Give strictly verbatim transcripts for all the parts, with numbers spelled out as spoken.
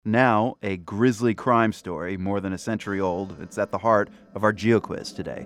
Now, a grisly crime story more than a century old. It's at the heart of our GeoQuiz today.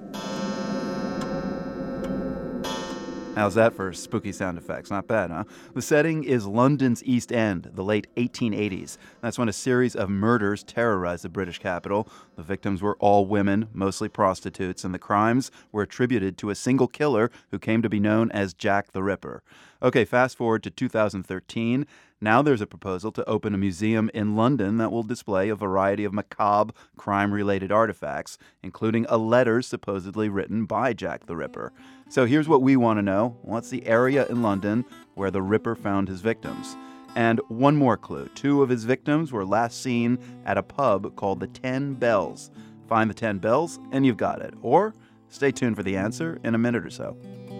How's that for spooky sound effects? Not bad, huh? The setting is London's East End, the late eighteen eighties. That's when a series of murders terrorized the British capital. The victims were all women, mostly prostitutes, and the crimes were attributed to a single killer who came to be known as Jack the Ripper. Okay, fast forward to two thousand thirteen. Now there's a proposal to open a museum in London that will display a variety of macabre, crime-related artifacts, including a letter supposedly written by Jack the Ripper. So here's what we want to know. What's the area in London where the Ripper found his victims? And one more clue. Two of his victims were last seen at a pub called the Ten Bells. Find the Ten Bells, and you've got it. Or stay tuned for the answer in a minute or so.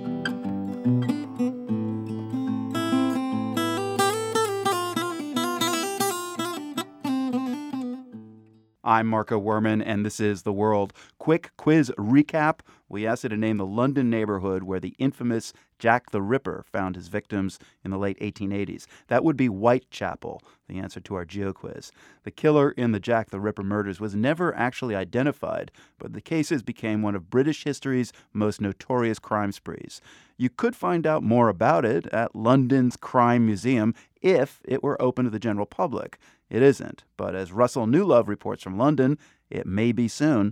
I'm Marco Werman, and this is The World. Quick quiz recap. We asked you to name the London neighborhood where the infamous Jack the Ripper found his victims in the late eighteen eighties. That would be Whitechapel, the answer to our GeoQuiz. The killer in the Jack the Ripper murders was never actually identified, but the cases became one of British history's most notorious crime sprees. You could find out more about it at London's Crime Museum if it were open to the general public. It isn't, but as Russell Newlove reports from London, it may be soon.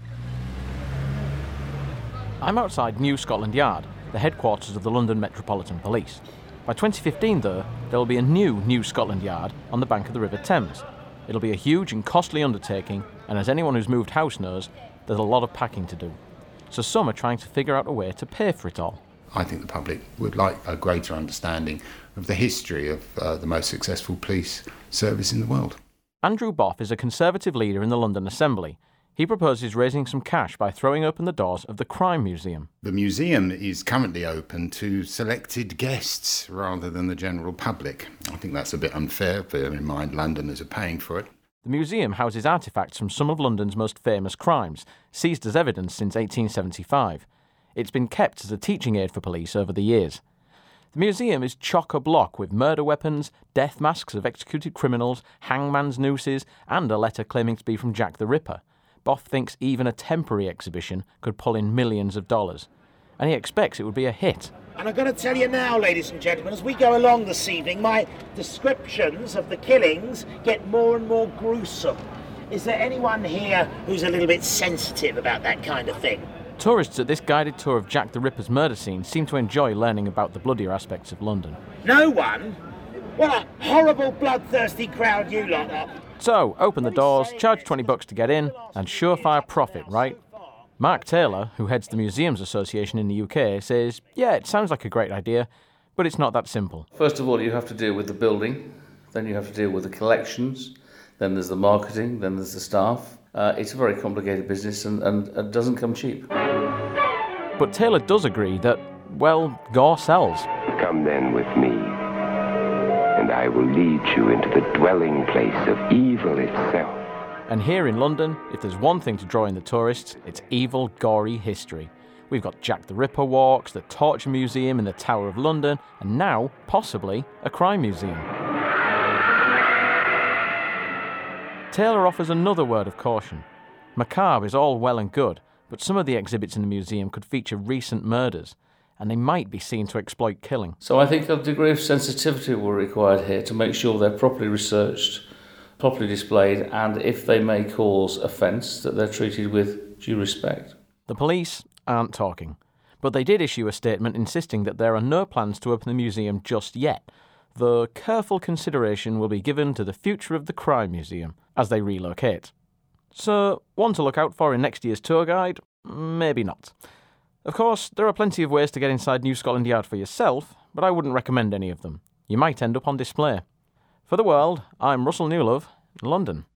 I'm outside New Scotland Yard, the headquarters of the London Metropolitan Police. By twenty fifteen, though, there will be a new New Scotland Yard on the bank of the River Thames. It'll be a huge and costly undertaking, and as anyone who's moved house knows, there's a lot of packing to do. So some are trying to figure out a way to pay for it all. I think the public would like a greater understanding of the history of uh, the most successful police service in the world. Andrew Boff is a Conservative leader in the London Assembly. He proposes raising some cash by throwing open the doors of the Crime Museum. The museum is currently open to selected guests rather than the general public. I think that's a bit unfair, bearing in mind Londoners are paying for it. The museum houses artefacts from some of London's most famous crimes, seized as evidence since eighteen seventy-five. It's been kept as a teaching aid for police over the years. The museum is chock-a-block with murder weapons, death masks of executed criminals, hangman's nooses, and a letter claiming to be from Jack the Ripper. Boff thinks even a temporary exhibition could pull in millions of dollars. And he expects it would be a hit. And I've got to tell you now, ladies and gentlemen, as we go along this evening, my descriptions of the killings get more and more gruesome. Is there anyone here who's a little bit sensitive about that kind of thing? Tourists at this guided tour of Jack the Ripper's murder scene seem to enjoy learning about the bloodier aspects of London. No one? What a horrible, bloodthirsty crowd you lot are. So, open the doors, charge twenty bucks to get in, and surefire profit, right? Mark Taylor, who heads the Museums Association in the U K, says, yeah, it sounds like a great idea, but it's not that simple. First of all, you have to deal with the building, then you have to deal with the collections, then there's the marketing, then there's the staff. Uh, it's a very complicated business and, and it doesn't come cheap. But Taylor does agree that, well, gore sells. Come then with me, and I will lead you into the dwelling place of evil itself. And here in London, if there's one thing to draw in the tourists, it's evil, gory history. We've got Jack the Ripper walks, the Torture Museum in the Tower of London, and now, possibly, a crime museum. Taylor offers another word of caution. Macabre is all well and good, but some of the exhibits in the museum could feature recent murders, and they might be seen to exploit killing. So I think a degree of sensitivity will be required here to make sure they're properly researched, properly displayed, and if they may cause offence, that they're treated with due respect. The police aren't talking, but they did issue a statement insisting that there are no plans to open the museum just yet, though careful consideration will be given to the future of the Crime Museum as they relocate. So, one to look out for in next year's tour guide? Maybe not. Of course, there are plenty of ways to get inside New Scotland Yard for yourself, but I wouldn't recommend any of them. You might end up on display. For The World, I'm Russell Newlove, London.